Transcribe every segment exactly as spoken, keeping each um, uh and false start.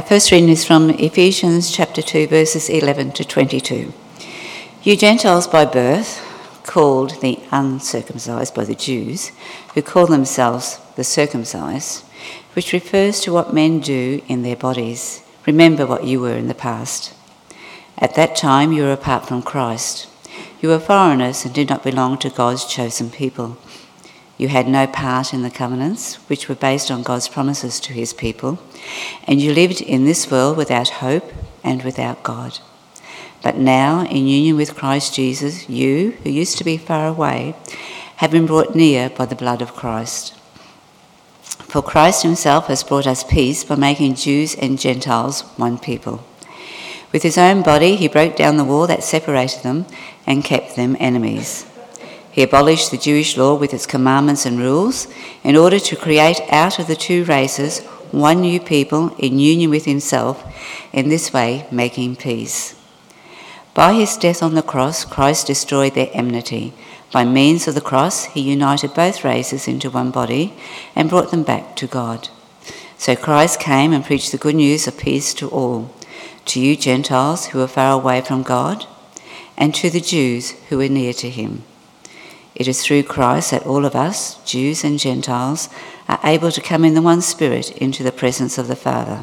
First reading is from Ephesians chapter two, verses eleven to twenty-two. You Gentiles by birth, called the uncircumcised by the Jews, who call themselves the circumcised, which refers to what men do in their bodies. Remember what you were in the past. At that time you were apart from Christ. You were foreigners and did not belong to God's chosen people. You had no part in the covenants, which were based on God's promises to his people, and you lived in this world without hope and without God. But now, in union with Christ Jesus, you, who used to be far away, have been brought near by the blood of Christ. For Christ himself has brought us peace by making Jews and Gentiles one people. With his own body, he broke down the wall that separated them and kept them enemies. He abolished the Jewish law with its commandments and rules in order to create out of the two races one new people in union with himself, in this way making peace. By his death on the cross, Christ destroyed their enmity. By means of the cross, he united both races into one body and brought them back to God. So Christ came and preached the good news of peace to all, to you Gentiles who are far away from God, and to the Jews who are near to him. It is through Christ that all of us, Jews and Gentiles, are able to come in the one Spirit into the presence of the Father.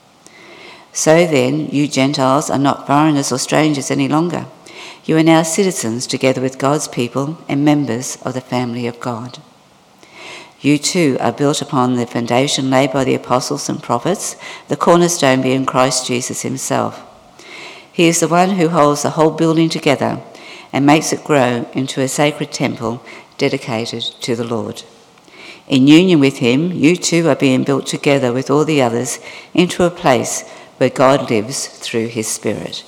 So then, you Gentiles are not foreigners or strangers any longer. You are now citizens together with God's people and members of the family of God. You too are built upon the foundation laid by the apostles and prophets, the cornerstone being Christ Jesus himself. He is the one who holds the whole building together and makes it grow into a sacred temple dedicated to the Lord. In union with him, you too are being built together with all the others into a place where God lives through his Spirit.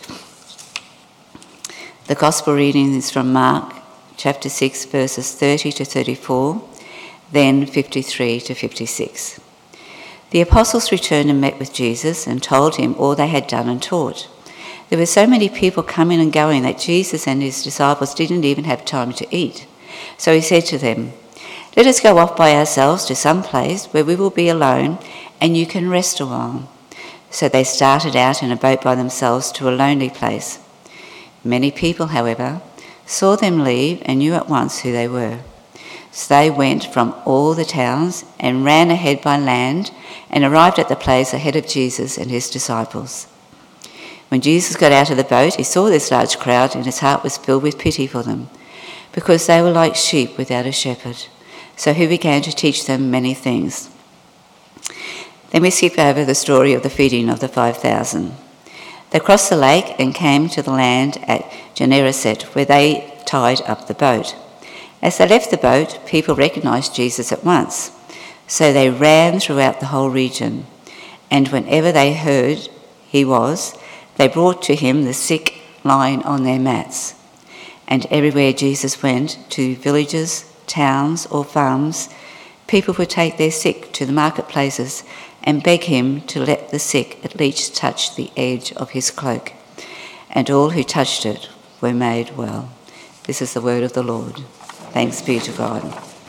The Gospel reading is from Mark chapter six, verses thirty to thirty-four, then fifty-three to fifty-six. The apostles returned and met with Jesus and told him all they had done and taught. There were so many people coming and going that Jesus and his disciples didn't even have time to eat. So he said to them, "Let us go off by ourselves to some place where we will be alone and you can rest a while." So they started out in a boat by themselves to a lonely place. Many people, however, saw them leave and knew at once who they were. So they went from all the towns and ran ahead by land and arrived at the place ahead of Jesus and his disciples. When Jesus got out of the boat, he saw this large crowd and his heart was filled with pity for them, because they were like sheep without a shepherd. So he began to teach them many things. Then we skip over the story of the feeding of the five thousand. They crossed the lake and came to the land at Gennesaret, where they tied up the boat. As they left the boat, people recognized Jesus at once. So they ran throughout the whole region, and whenever they heard he was, they brought to him the sick lying on their mats. And everywhere Jesus went, to villages, towns or farms, people would take their sick to the marketplaces and beg him to let the sick at least touch the edge of his cloak. And all who touched it were made well. This is the word of the Lord. Thanks be to God.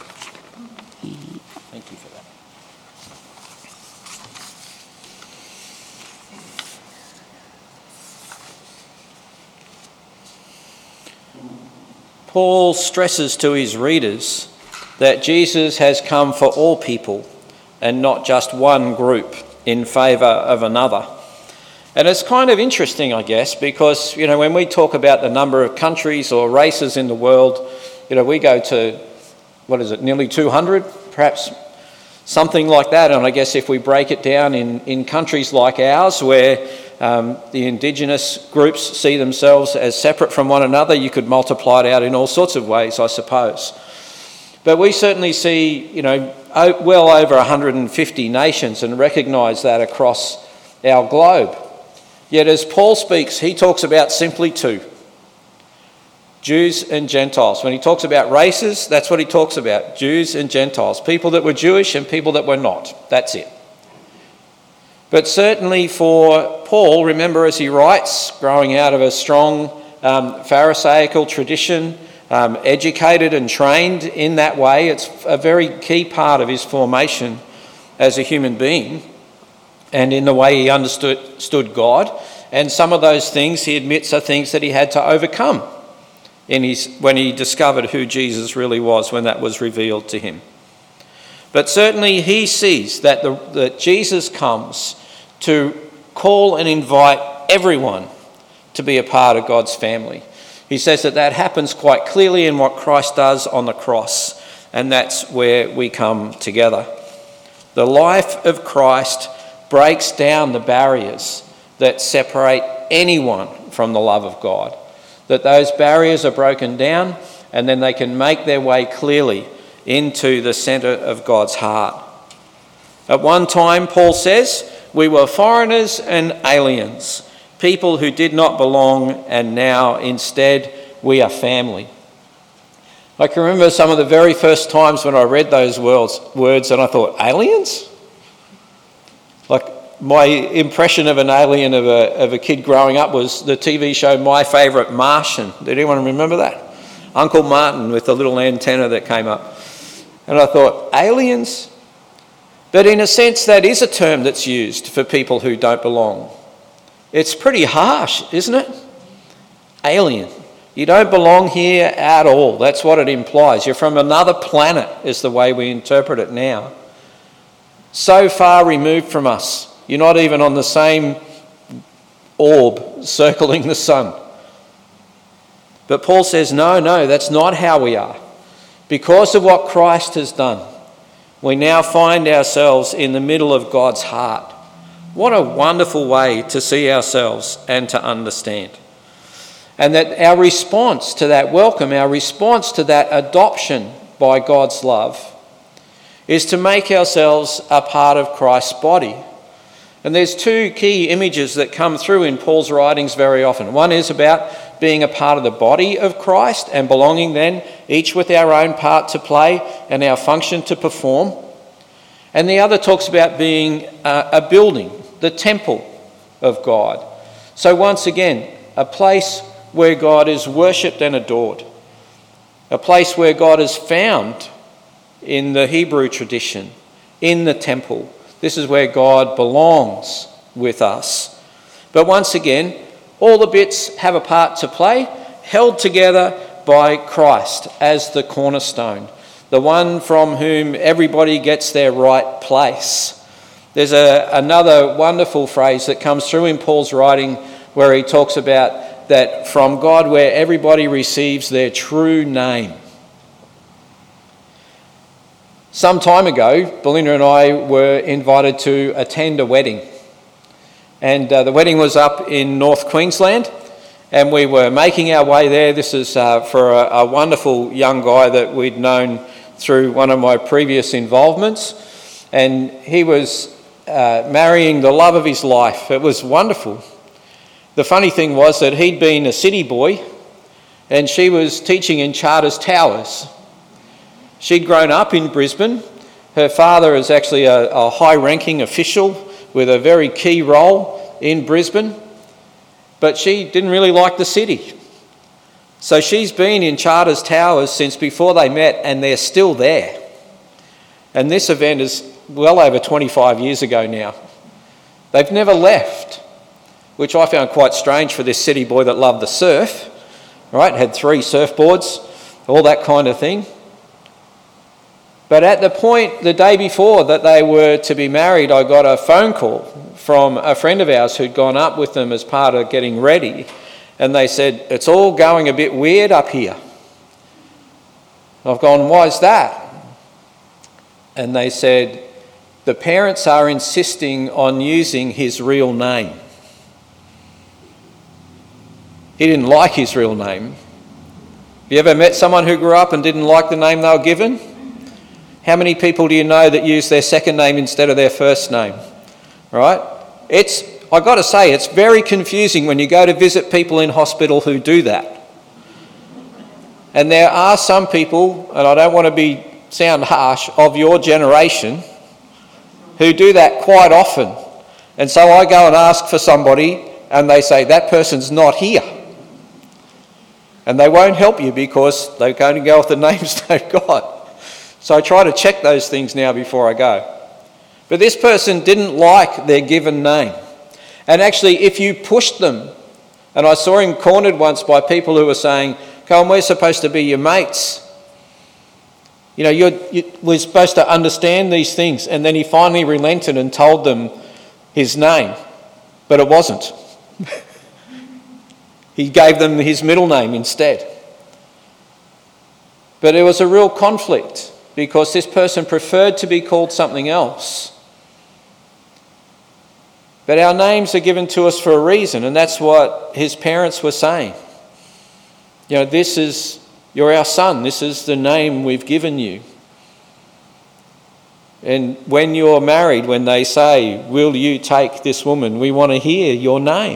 Thank you for that. Paul stresses to his readers that Jesus has come for all people and not just one group in favour of another. And it's kind of interesting, I guess, because, you know, when we talk about the number of countries or races in the world, you know, we go to, what is it, nearly two hundred, perhaps something like that. And I guess if we break it down in, in countries like ours, where um, the Indigenous groups see themselves as separate from one another, you could multiply it out in all sorts of ways, I suppose. But we certainly see, you know, well over one hundred fifty nations and recognise that across our globe. Yet as Paul speaks, he talks about simply two, Jews and Gentiles. When he talks about races, that's what he talks about, Jews and Gentiles, people that were Jewish and people that were not. That's it. But certainly for Paul, remember as he writes, growing out of a strong um, Pharisaical tradition, um, educated and trained in that way, it's a very key part of his formation as a human being. and in the way he understood stood God. And some of those things he admits are things that he had to overcome in his, when he discovered who Jesus really was, when that was revealed to him. But certainly he sees that, the, that Jesus comes to call and invite everyone to be a part of God's family. He says that that happens quite clearly in what Christ does on the cross, and that's where we come together. The life of Christ breaks down the barriers that separate anyone from the love of God. That those barriers are broken down, and then they can make their way clearly into the centre of God's heart. At one time, Paul says, we were foreigners and aliens, people who did not belong, and now instead we are family. I can remember some of the very first times when I read those words, words and I thought, aliens? Like, my impression of an alien of a, of a kid growing up was the T V show My Favourite Martian. Did anyone remember that? Uncle Martin with the little antenna that came up. And I thought, aliens? But in a sense, that is a term that's used for people who don't belong. It's pretty harsh, isn't it? Alien. You don't belong here at all. That's what it implies. You're from another planet, is the way we interpret it now. So far removed from us. You're not even on the same orb circling the sun. But Paul says, no, no, that's not how we are. Because of what Christ has done, we now find ourselves in the middle of God's heart. What a wonderful way to see ourselves and to understand. And that our response to that welcome, our response to that adoption by God's love, is to make ourselves a part of Christ's body. And there's two key images that come through in Paul's writings very often. One is about being a part of the body of Christ and belonging then, each with our own part to play and our function to perform. And the other talks about being a, a building, the temple of God. So once again, a place where God is worshipped and adored. A place where God is found in the Hebrew tradition, in the temple. This is where God belongs with us. But once again, all the bits have a part to play, held together by Christ as the cornerstone, the one from whom everybody gets their right place. There's a, another wonderful phrase that comes through in Paul's writing where he talks about that from God where everybody receives their true name. Some time ago, Belinda and I were invited to attend a wedding. And uh, the wedding was up in North Queensland, and we were making our way there. This is uh, for a, a wonderful young guy that we'd known through one of my previous involvements. And he was uh, marrying the love of his life. It was wonderful. The funny thing was that he'd been a city boy, and she was teaching in Charters Towers. She'd grown up in Brisbane. Her father is actually a, a high-ranking official with a very key role in Brisbane, but she didn't really like the city. So she's been in Charters Towers since before they met, and they're still there. And this event is well over twenty-five years ago now. They've never left, which I found quite strange for this city boy that loved the surf, right? Had three surfboards, all that kind of thing. But at the point, the day before that they were to be married, I got a phone call from a friend of ours who'd gone up with them as part of getting ready. And they said, it's all going a bit weird up here. I've gone, why's that? And they said, the parents are insisting on using his real name. He didn't like his real name. Have you ever met someone who grew up and didn't like the name they were given? How many people do you know that use their second name instead of their first name? Right? It's, I've got to say, it's very confusing when you go to visit people in hospital who do that. And there are some people, and I don't want to be sound harsh, of your generation who do that quite often. And so I go and ask for somebody and they say, that person's not here. And they won't help you because they're going to go with the names they've got. So I try to check those things now before I go. But this person didn't like their given name. And actually, if you pushed them, and I saw him cornered once by people who were saying, Colin, we're supposed to be your mates. You know, you're, you, we're supposed to understand these things. And then he finally relented and told them his name, but it wasn't. He gave them his middle name instead. But it was a real conflict because this person preferred to be called something else. But our names are given to us for a reason, and that's what his parents were saying. You know, this is, you're our son, this is the name we've given you. And when you're married, when they say, will you take this woman, we want to hear your name.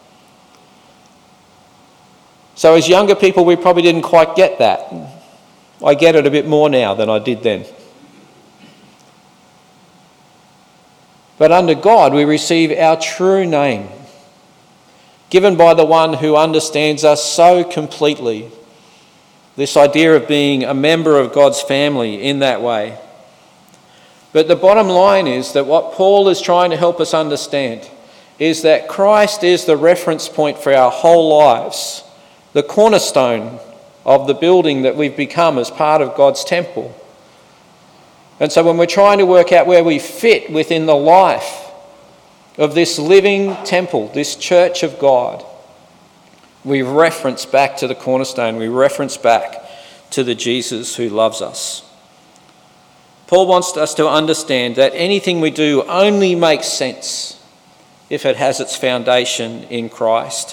So as younger people, we probably didn't quite get that. I get it a bit more now than I did then. But under God, we receive our true name, given by the one who understands us so completely. This idea of being a member of God's family in that way. But the bottom line is that what Paul is trying to help us understand is that Christ is the reference point for our whole lives, the cornerstone of the building that we've become as part of God's temple. And so when we're trying to work out where we fit within the life of this living temple, this church of God, we reference back to the cornerstone, we reference back to the Jesus who loves us. Paul wants us to understand that anything we do only makes sense if it has its foundation in Christ.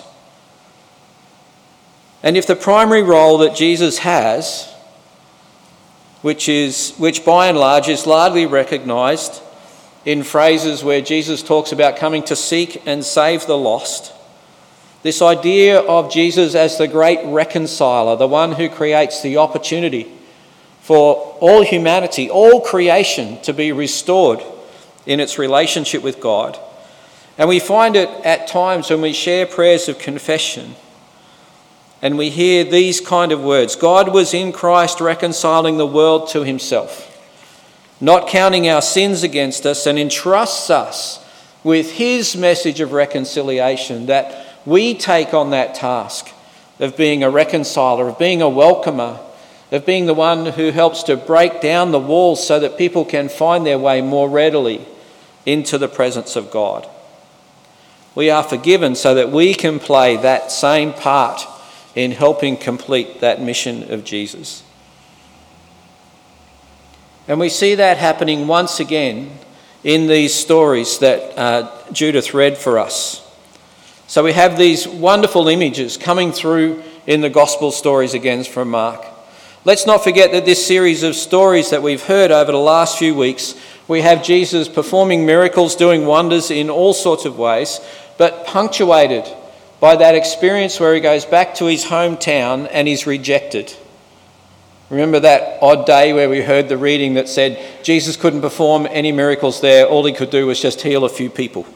And if the primary role that Jesus has, which is which by and large is largely recognised in phrases where Jesus talks about coming to seek and save the lost, this idea of Jesus as the great reconciler, the one who creates the opportunity for all humanity, all creation to be restored in its relationship with God. And we find it at times when we share prayers of confession and we hear these kind of words. God was in Christ reconciling the world to himself, not counting our sins against us, and entrusts us with his message of reconciliation, that we take on that task of being a reconciler, of being a welcomer, of being the one who helps to break down the walls so that people can find their way more readily into the presence of God. We are forgiven so that we can play that same part in helping complete that mission of Jesus. And we see that happening once again in these stories that uh, Judith read for us. So we have these wonderful images coming through in the gospel stories again from Mark. Let's not forget that this series of stories that we've heard over the last few weeks, we have Jesus performing miracles, doing wonders in all sorts of ways, but punctuated by that experience where he goes back to his hometown and he's rejected. Remember that odd day where we heard the reading that said Jesus couldn't perform any miracles there, all he could do was just heal a few people.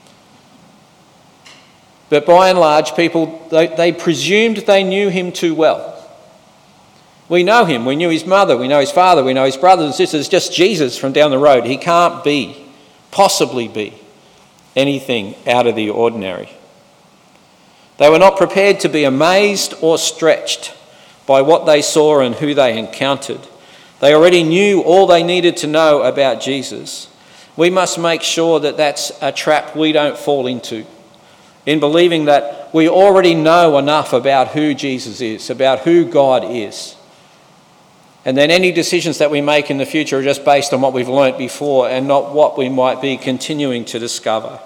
But by and large, people, they, they presumed they knew him too well. We know him, we knew his mother, we know his father, we know his brothers and sisters, just Jesus from down the road. He can't be, possibly be, anything out of the ordinary. They were not prepared to be amazed or stretched by what they saw and who they encountered. They already knew all they needed to know about Jesus. We must make sure that that's a trap we don't fall into, in believing that we already know enough about who Jesus is, about who God is. And then any decisions that we make in the future are just based on what we've learnt before and not what we might be continuing to discover.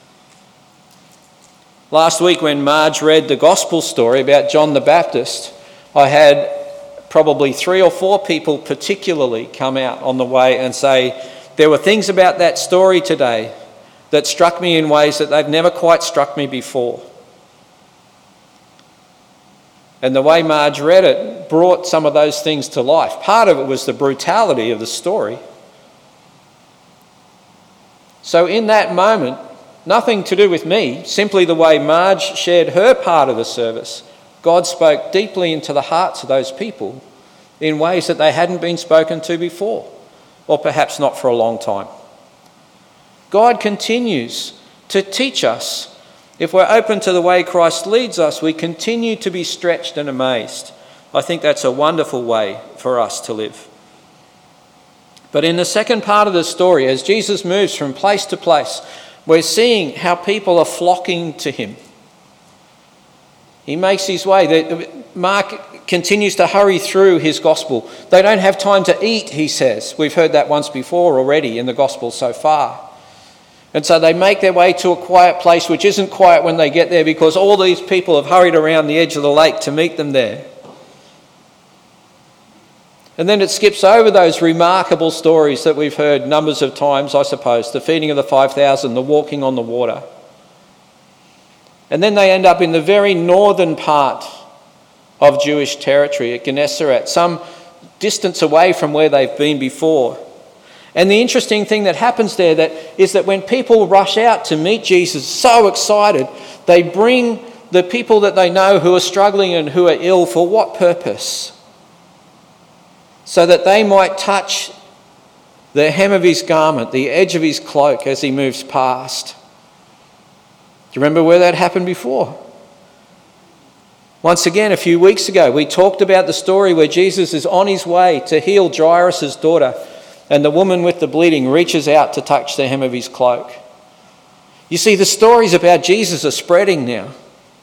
Last week when Marge read the gospel story about John the Baptist, I had probably three or four people particularly come out on the way and say, there were things about that story today that struck me in ways that they've never quite struck me before. And the way Marge read it brought some of those things to life. Part of it was the brutality of the story. So in that moment, nothing to do with me, simply the way Marge shared her part of the service, God spoke deeply into the hearts of those people in ways that they hadn't been spoken to before, or perhaps not for a long time. God continues to teach us. If we're open to the way Christ leads us, we continue to be stretched and amazed. I think that's a wonderful way for us to live. But in the second part of the story, as Jesus moves from place to place, we're seeing how people are flocking to him. He makes his way. Mark continues to hurry through his gospel. They don't have time to eat, he says. We've heard that once before already in the gospel so far. And so they make their way to a quiet place, which isn't quiet when they get there because all these people have hurried around the edge of the lake to meet them there. And then it skips over those remarkable stories that we've heard numbers of times, I suppose. The feeding of the five thousand, the walking on the water. And then they end up in the very northern part of Jewish territory at Gennesaret, some distance away from where they've been before. And the interesting thing that happens there that is that when people rush out to meet Jesus, so excited, they bring the people that they know who are struggling and who are ill. For what purpose? So that they might touch the hem of his garment, the edge of his cloak as he moves past. Do you remember where that happened before? Once again, a few weeks ago, we talked about the story where Jesus is on his way to heal Jairus' daughter, and the woman with the bleeding reaches out to touch the hem of his cloak. You see, the stories about Jesus are spreading now.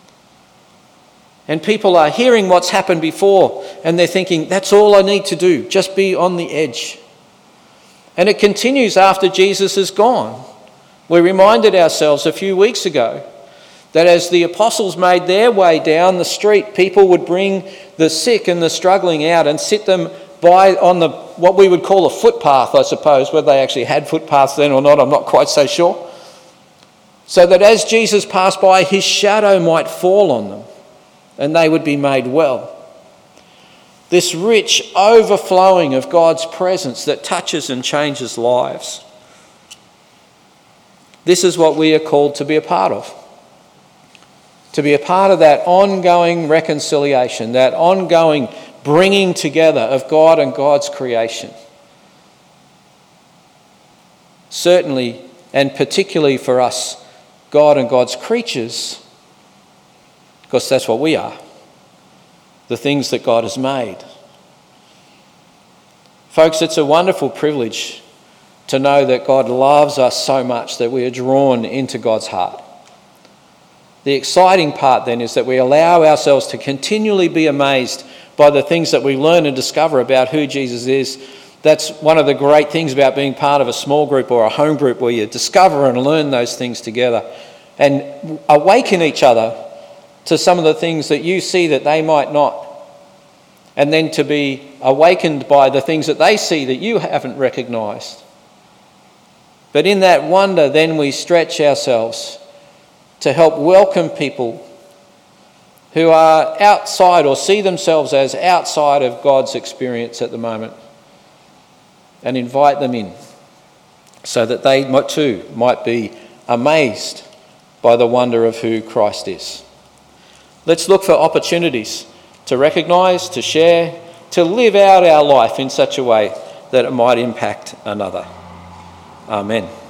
And people are hearing what's happened before, and they're thinking, that's all I need to do, just be on the edge. And it continues after Jesus is gone. We reminded ourselves a few weeks ago that as the apostles made their way down the street, people would bring the sick and the struggling out and sit them by on the what we would call a footpath, I suppose. Whether they actually had footpaths then or not, I'm not quite so sure. So that as Jesus passed by, his shadow might fall on them and they would be made well. This rich overflowing of God's presence that touches and changes lives. This is what we are called to be a part of. To be a part of that ongoing reconciliation, that ongoing bringing together of God and God's creation. Certainly, and particularly for us, God and God's creatures, because that's what we are, the things that God has made. Folks, it's a wonderful privilege to know that God loves us so much that we are drawn into God's heart. The exciting part then is that we allow ourselves to continually be amazed by the things that we learn and discover about who Jesus is. That's one of the great things about being part of a small group or a home group where you discover and learn those things together and awaken each other to some of the things that you see that they might not. And then to be awakened by the things that they see that you haven't recognised. But in that wonder, then we stretch ourselves to help welcome people who are outside or see themselves as outside of God's experience at the moment and invite them in so that they too might be amazed by the wonder of who Christ is. Let's look for opportunities to recognise, to share, to live out our life in such a way that it might impact another. Amen.